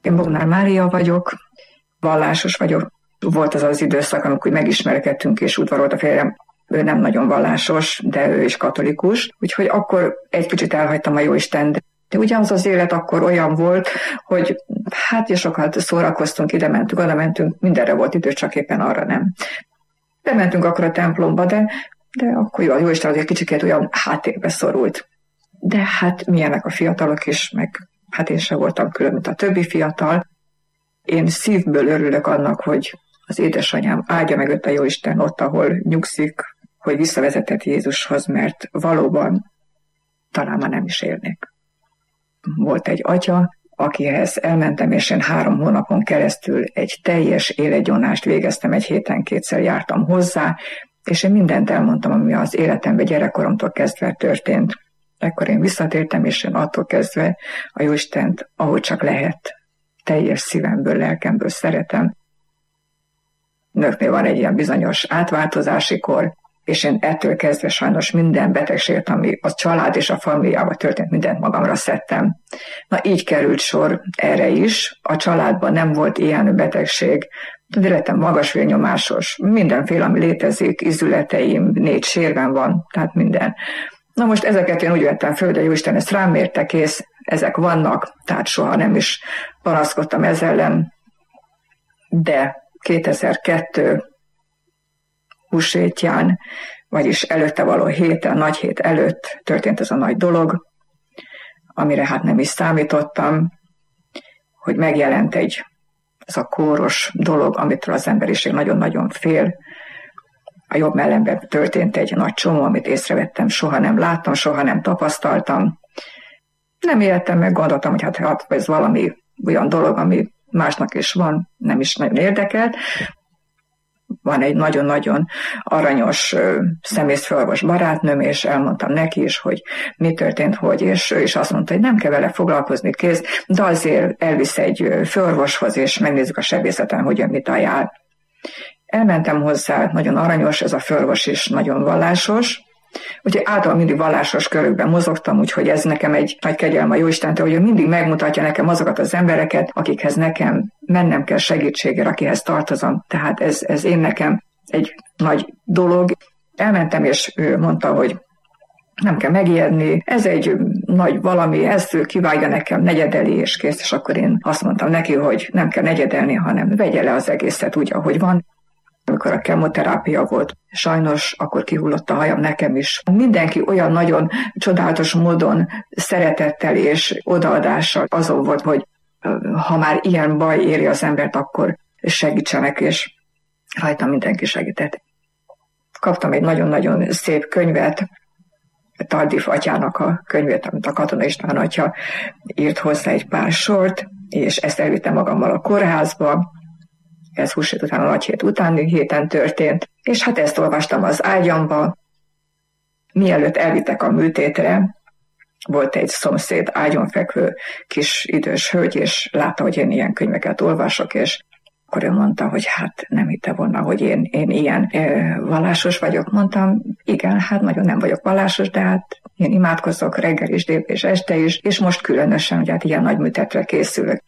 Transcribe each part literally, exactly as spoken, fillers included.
Én Bognár Mária vagyok, vallásos vagyok. Volt az az időszak, amikor megismerkedtünk, és udvarolt a férjem. Ő nem nagyon vallásos, de ő is katolikus. Úgyhogy akkor egy kicsit elhagytam a jóisten. De ugyanaz az élet akkor olyan volt, hogy hát és sokat szórakoztunk, ide mentünk, oda mentünk, mindenre volt idő, csak éppen arra nem. Bementünk akkor a templomba, de, de akkor jó, a jóisten az egy kicsikét olyan háttérbe szorult. De hát milyenek a fiatalok is, meg hát én sem voltam külön, mint a többi fiatal. Én szívből örülök annak, hogy az édesanyám áldja meg őt a jóisten ott, ahol nyugszik, hogy visszavezetett Jézushoz, mert valóban talán már nem is élnék. Volt egy atya, akihez elmentem, és én három hónapon keresztül egy teljes életgyonást végeztem, egy héten kétszer jártam hozzá, és én mindent elmondtam, ami az életemben gyerekkoromtól kezdve történt. Ekkor én visszatértem, és én attól kezdve a Jóistent, ahogy csak lehet, teljes szívemből, lelkemből szeretem. Nőknél van egy ilyen bizonyos átváltozási kor, és én ettől kezdve sajnos minden betegséget, ami a család és a familiában történt, mindent magamra szedtem. Na így került sor erre is. A családban nem volt ilyen betegség, de lettem magas vérnyomásos, mindenféle, ami létezik, izületeim, négy sérvem van, tehát minden. Na most ezeket én úgy vettem föl, de Jóisten ezt rám mérte, kész, ezek vannak, tehát soha nem is panaszkodtam ezzel ellen, de kétezer-kettő húsvétján, vagyis előtte való héten, nagy hét előtt történt ez a nagy dolog, amire hát nem is számítottam, hogy megjelent egy, ez a kóros dolog, amitől az emberiség nagyon-nagyon fél. A jobb mellemben történt egy nagy csomó, amit észrevettem, soha nem láttam, soha nem tapasztaltam. Nem éltem meg, gondoltam, hogy hát, hát ez valami olyan dolog, ami másnak is van, nem is nagyon érdekelt. Van egy nagyon-nagyon aranyos szemészfőorvos barátnőm, és elmondtam neki is, hogy mi történt, hogy, és ő is azt mondta, hogy nem kell vele foglalkozni, kész, de azért elvisz egy főorvoshoz, és megnézzük a sebészeten, hogy ő mit ajánl. Elmentem hozzá, nagyon aranyos, ez a főorvos is nagyon vallásos, úgyhogy általában mindig vallásos körökben mozogtam, úgyhogy ez nekem egy nagy kegyelem a Jóistentől, hogy ő mindig megmutatja nekem azokat az embereket, akikhez nekem mennem kell segítségére, akihez tartozom. Tehát ez, ez én nekem egy nagy dolog. Elmentem, és ő mondta, hogy nem kell megijedni, ez egy nagy valami, ezt kivágja nekem, negyedeli, és kész, és akkor én azt mondtam neki, hogy nem kell negyedelni, hanem vegye le az egészet úgy, ahogy van. Amikor a kemoterápia volt, sajnos akkor kihullott a hajam nekem is. Mindenki olyan nagyon csodálatos módon szeretettel és odaadással azon volt, hogy ha már ilyen baj éri az embert, akkor segítsenek, és rajta mindenki segített. Kaptam egy nagyon-nagyon szép könyvet, Tardif atyának a könyvét, amit a Katona István atya írt hozzá egy pár sort, és ezt elvittem magammal a kórházba. Ez húsvét után, a nagy hét utáni héten történt, és hát ezt olvastam az ágyamba. Mielőtt elvittek a műtétre, volt egy szomszéd ágyon fekvő kis idős hölgy, és látta, hogy én ilyen könyveket olvasok, és akkor ő mondta, hogy hát nem hitte volna, hogy én, én ilyen e, vallásos vagyok. Mondtam, igen, hát nagyon nem vagyok vallásos, de hát én imádkozok reggel is, délután és este is, és most különösen, hogy hát ilyen nagy műtetre készülök.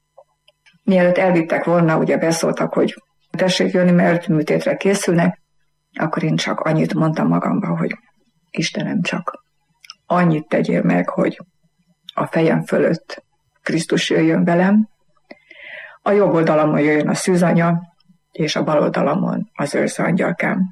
Mielőtt elvittek volna, ugye beszóltak, hogy tessék jönni, mert műtétre készülnek, akkor én csak annyit mondtam magamba, hogy Istenem, csak annyit tegyél meg, hogy a fejem fölött Krisztus jöjjön velem, a jobb oldalamon jöjjön a szűzanya, és a bal oldalamon az őrző angyalkám.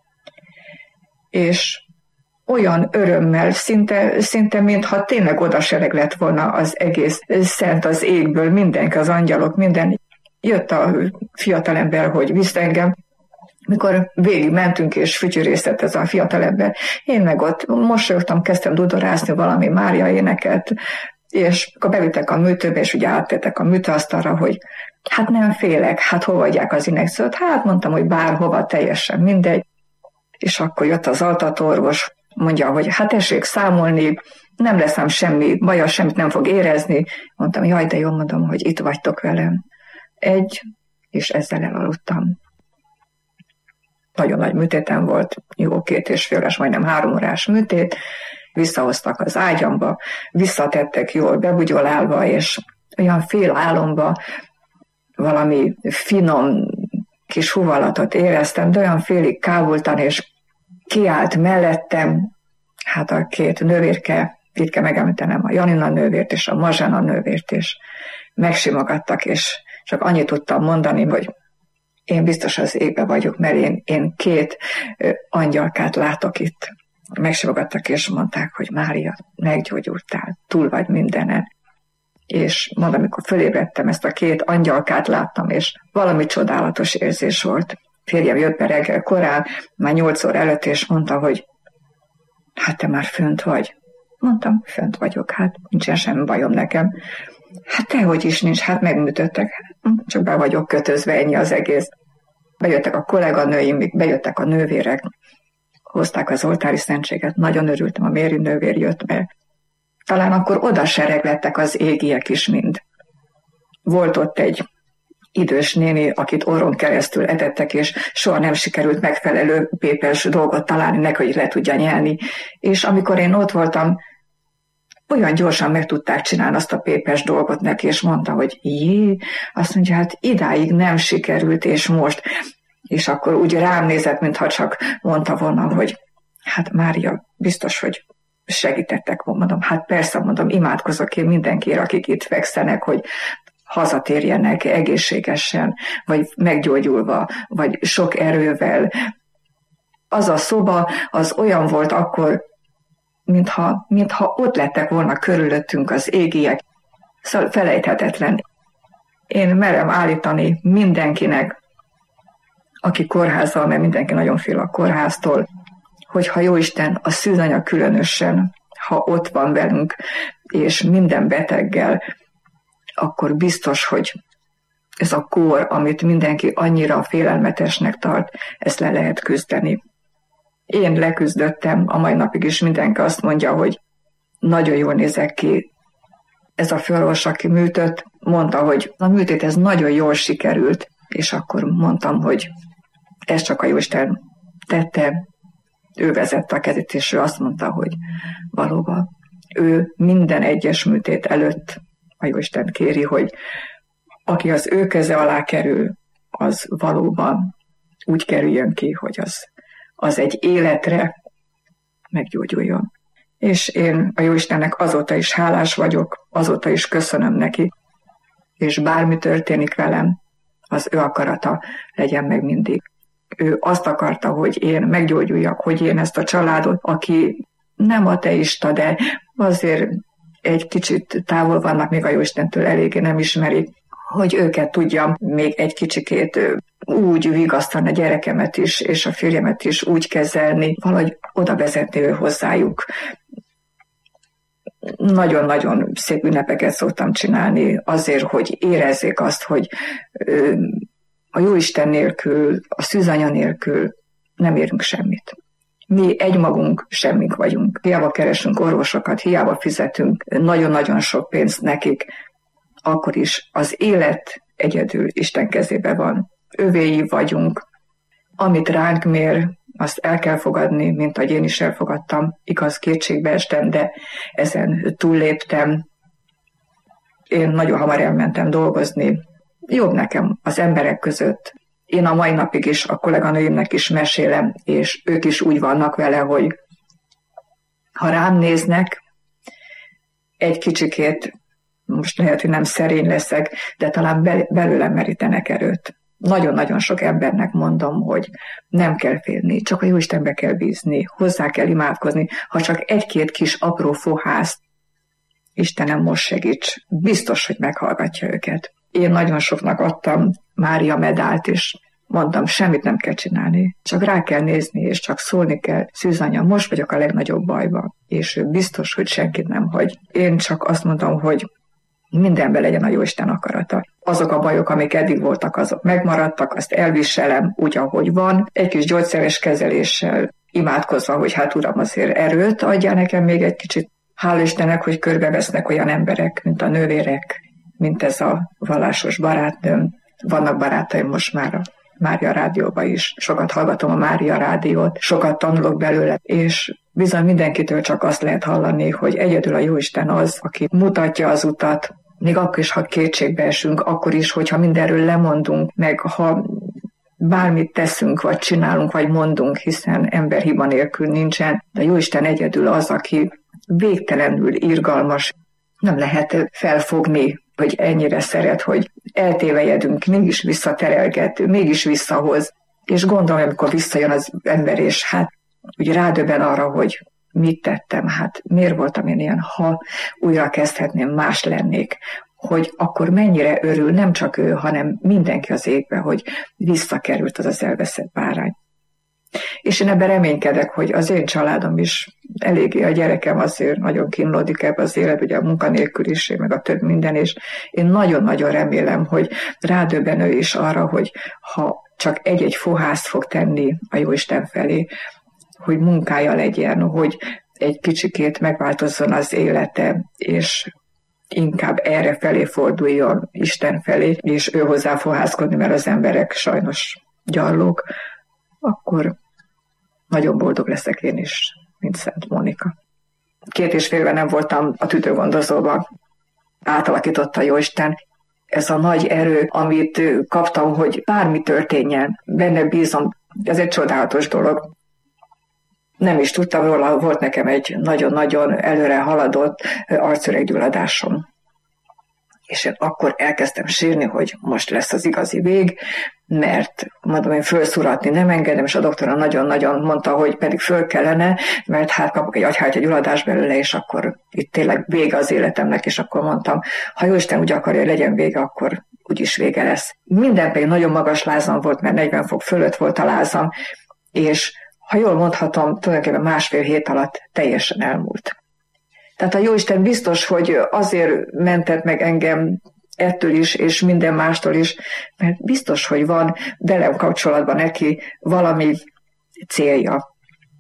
És olyan örömmel, szinte, szinte mintha tényleg odasereg lett volna az egész szent az égből, mindenki, az angyalok, minden. Jött a fiatalember, hogy visz engem, mikor végig mentünk, és fütyűrészett ez a fiatalember. Én meg ott mosolyogtam, kezdtem dudorászni valami Mária éneket, és akkor bevittek a műtőbe, és ugye áttettek a műtőasztalra, hogy hát nem félek, hát hova adják az injekciót? Hát mondtam, hogy bárhova, teljesen mindegy. És akkor jött az altatóorvos, mondja, hogy hát tessék számolni, nem leszem semmi baja, semmit nem fog érezni. Mondtam, jaj, de jól mondom, hogy itt vagytok velem. Egy, és ezzel elaludtam. Nagyon nagy műtétem volt, jó két és fél órás, majdnem három órás műtét. Visszahoztak az ágyamba, visszatettek jól bebugyolálva, és olyan fél álomba valami finom kis huvalatot éreztem, de olyan félig kábultan, és kiállt mellettem, hát a két nővérke, itt kell megemlítenem a Janina nővért és a Mazsana nővért, és megsimogattak, és csak annyit tudtam mondani, hogy én biztos az égbe vagyok, mert én, én két angyalkát látok itt. Megsimogattak, és mondták, hogy Mária, meggyógyultál, túl vagy mindenen. És mondom, amikor fölébredtem, ezt a két angyalkát láttam, és valami csodálatos érzés volt. Férjem jött be reggel korán, már nyolc óra előtt, és mondta, hogy hát te már fönt vagy. Mondtam, fönt vagyok, hát nincsen semmi bajom nekem. Hát tehogy is nincs, hát megműtöttek. Csak be vagyok kötözve, ennyi az egész. Bejöttek a kolléganőim, bejöttek a nővérek, hozták az oltári szentséget, nagyon örültem, a Méri nővér jött be. Talán akkor oda sereglettek az égiek is mind. Volt ott egy idős néni, akit orron keresztül etettek, és soha nem sikerült megfelelő pépes dolgot találni neki, hogy le tudja nyelni. És amikor én ott voltam, olyan gyorsan meg tudták csinálni azt a pépes dolgot neki, és mondta, hogy jé, azt mondja, hát idáig nem sikerült, és most. És akkor úgy rám nézett, mintha csak mondta volna, hogy hát Mária, biztos, hogy segítettek, mondom, hát persze, mondom, imádkozok én mindenkiért, akik itt fekszenek, hogy hazatérjenek egészségesen, vagy meggyógyulva, vagy sok erővel. Az a szoba, az olyan volt akkor, mintha, mintha ott lettek volna körülöttünk az égiek. Szóval felejthetetlen. Én merem állítani mindenkinek, aki kórházzal, mert mindenki nagyon fél a kórháztól, hogyha Jóisten, a szűzanya különösen, ha ott van velünk, és minden beteggel, akkor biztos, hogy ez a kór, amit mindenki annyira félelmetesnek tart, ezt le lehet küzdeni. Én leküzdöttem, a mai napig is mindenki azt mondja, hogy nagyon jól nézek ki. Ez a főorvos, aki műtött, mondta, hogy a műtét ez nagyon jól sikerült, és akkor mondtam, hogy ez csak a Jóisten tette, ő vezette a kezét, és ő azt mondta, hogy valóban ő minden egyes műtét előtt a Jóisten kéri, hogy aki az ő keze alá kerül, az valóban úgy kerüljön ki, hogy az, az egy életre meggyógyuljon. És én a Jóistennek azóta is hálás vagyok, azóta is köszönöm neki, és bármi történik velem, az ő akarata legyen meg mindig. Ő azt akarta, hogy én meggyógyuljak, hogy én ezt a családot, aki nem ateista, de azért egy kicsit távol vannak még a Jóistentől, eléggé nem ismerik, hogy őket tudjam még egy kicsikét úgy vigasztani, a gyerekemet is, és a férjemet is úgy kezelni, valahogy oda vezetni ő hozzájuk. Nagyon-nagyon szép ünnepeket szoktam csinálni azért, hogy érezzék azt, hogy a Jóisten nélkül, a szűzanya nélkül nem érünk semmit. Mi egymagunk semmik vagyunk. Hiába keresünk orvosokat, hiába fizetünk nagyon-nagyon sok pénzt nekik, akkor is az élet egyedül Isten kezébe van. Övéi vagyunk. Amit ránk mér, azt el kell fogadni, mint ahogy én is elfogadtam. Igaz, kétségbe estem, de ezen túlléptem. Én nagyon hamar elmentem dolgozni. Jobb nekem az emberek között. Én a mai napig is a kolléganőimnek is mesélem, és ők is úgy vannak vele, hogy ha rám néznek, egy kicsikét, most lehet, hogy nem szerény leszek, de talán belőlem merítenek erőt. Nagyon-nagyon sok embernek mondom, hogy nem kell félni, csak a Jóistenbe kell bízni, hozzá kell imádkozni, ha csak egy-két kis apró fohászt, Istenem, most segíts, biztos, hogy meghallgatja őket. Én nagyon soknak adtam Mária medált, és mondtam, semmit nem kell csinálni, csak rá kell nézni, és csak szólni kell. Szűzanya, most vagyok a legnagyobb bajban, és ő biztos, hogy senkit nem hagy. Én csak azt mondom, hogy mindenben legyen a Jóisten akarata. Azok a bajok, amik eddig voltak, azok megmaradtak, azt elviselem úgy, ahogy van, egy kis gyógyszeres kezeléssel, imádkozva, hogy hát Uram, azért erőt adja nekem még egy kicsit. Hál' Istennek, hogy körbevesznek olyan emberek, mint a nővérek, mint ez a vallásos barátnőm. Vannak barátaim most már a Mária rádióban is. Sokat hallgatom a Mária rádiót, sokat tanulok belőle, és bizony mindenkitől csak azt lehet hallani, hogy egyedül a Jóisten az, aki mutatja az utat, még akkor is, ha kétségbe esünk, akkor is, hogyha mindenről lemondunk, meg ha bármit teszünk, vagy csinálunk, vagy mondunk, hiszen emberhiba nélkül nincsen, de Jóisten egyedül az, aki végtelenül irgalmas, nem lehet felfogni, hogy ennyire szeret, hogy eltévejedünk, mégis visszaterelgető, mégis visszahoz. És gondolom, amikor visszajön az ember, és hát úgy rádöbben arra, hogy mit tettem, hát miért voltam én ilyen, ha újra kezdhetném, más lennék, hogy akkor mennyire örül nem csak ő, hanem mindenki az égbe, hogy visszakerült az az elveszett bárány. És én ebben reménykedek, hogy az én családom is eléggé, a gyerekem azért nagyon kínlódik ebbe az élet, ugye a munkanélküliség, meg a több minden, és én nagyon-nagyon remélem, hogy rádöbben ő is arra, hogy ha csak egy-egy fohászt fog tenni a Jóisten felé, hogy munkája legyen, hogy egy kicsikét megváltozzon az élete, és inkább erre felé forduljon, Isten felé, és ő hozzá fohászkodni, mert az emberek sajnos gyarlók, akkor nagyon boldog leszek én is, mint Szent Mónika. Két és félve nem voltam a tüdőgondozóban, átalakította Jóisten. Ez a nagy erő, amit kaptam, hogy bármi történjen, benne bízom, ez egy csodálatos dolog. Nem is tudtam róla, volt nekem egy nagyon-nagyon előre haladott arcüreggyulladásom. És én akkor elkezdtem sírni, hogy most lesz az igazi vég, mert mondom, én fölszúratni nem engedem, és a doktora nagyon-nagyon mondta, hogy pedig föl kellene, mert hát kapok egy agyhártya gyulladást belőle, és akkor itt tényleg vége az életemnek, és akkor mondtam, ha Jóisten úgy akarja, hogy legyen vége, akkor úgyis vége lesz. Minden pedig nagyon magas lázam volt, mert negyven fok fölött volt a lázam, és ha jól mondhatom, tulajdonképpen másfél hét alatt teljesen elmúlt. Tehát a Jóisten biztos, hogy azért mentett meg engem ettől is, és minden mástól is, mert biztos, hogy van velem kapcsolatban neki valami célja.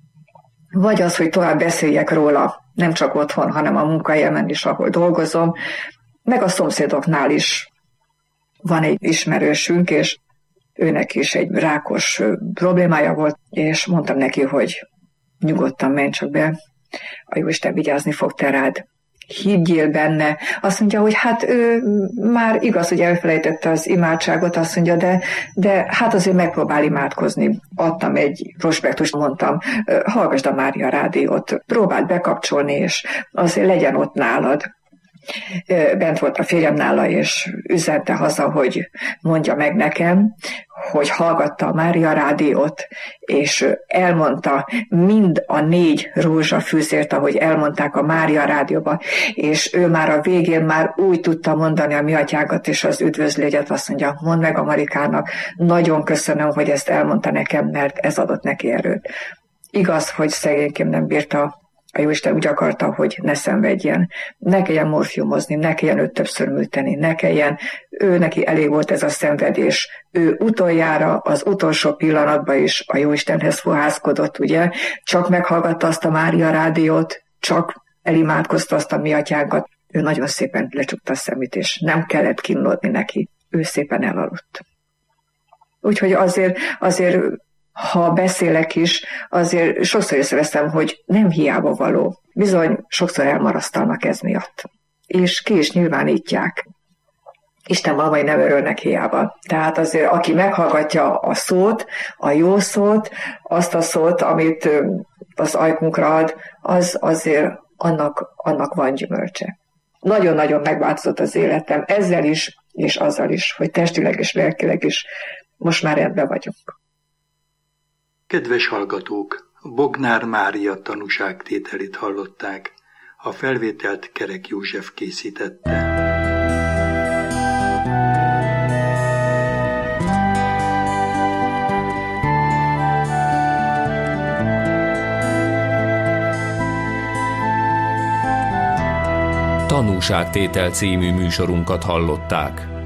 Vagy az, hogy tovább beszéljek róla, nem csak otthon, hanem a munkahelyemen is, ahol dolgozom, meg a szomszédoknál is van egy ismerősünk, és őnek is egy rákos problémája volt, és mondtam neki, hogy nyugodtan menj csak be, a Jóisten vigyázni fog te rád. Higgyél benne. Azt mondja, hogy hát ő már igaz, hogy elfelejtette az imádságot, azt mondja, de, de hát azért megpróbál imádkozni. Adtam egy prospektust, mondtam, hallgassd a Mária rádiót, próbáld bekapcsolni, és azért legyen ott nálad. Bent volt a férjem nála, és üzente haza, hogy mondja meg nekem, hogy hallgatta a Mária rádiót, és elmondta mind a négy rózsafűzért, ahogy elmondták a Mária rádióba, és ő már a végén már úgy tudta mondani a mi atyánkat és az üdvözlégyet, azt mondja, mondd meg a Marikának, nagyon köszönöm, hogy ezt elmondta nekem, mert ez adott neki erőt. Igaz, hogy szegényként nem bírta, a Jóisten úgy akarta, hogy ne szenvedjen, ne kelljen morfiumozni, ne kelljen őt többször műteni, ne kelljen, ő neki elég volt ez a szenvedés. Ő utoljára, az utolsó pillanatban is a Jóistenhez fohászkodott, ugye, csak meghallgatta azt a Mária rádiót, csak elimádkozta azt a mi atyánkat. Ő nagyon szépen lecsukta a szemét, és nem kellett kínlódni neki. Ő szépen elaludt. Úgyhogy azért, azért ha beszélek is, azért sokszor észreveszem, hogy nem hiába való. Bizony, sokszor elmarasztalnak ez miatt. És ki is nyilvánítják. Isten malmai nem örülnek hiába. Tehát azért, aki meghallgatja a szót, a jó szót, azt a szót, amit az ajkunkra ad, az azért annak, annak van gyümölcse. Nagyon-nagyon megváltozott az életem ezzel is, és azzal is, hogy testileg és lelkileg is most már rendben vagyunk. Kedves hallgatók, Bognár Mária tanúságtételét hallották. A felvételt Kerek József készítette. Tanúságtétel című műsorunkat hallották.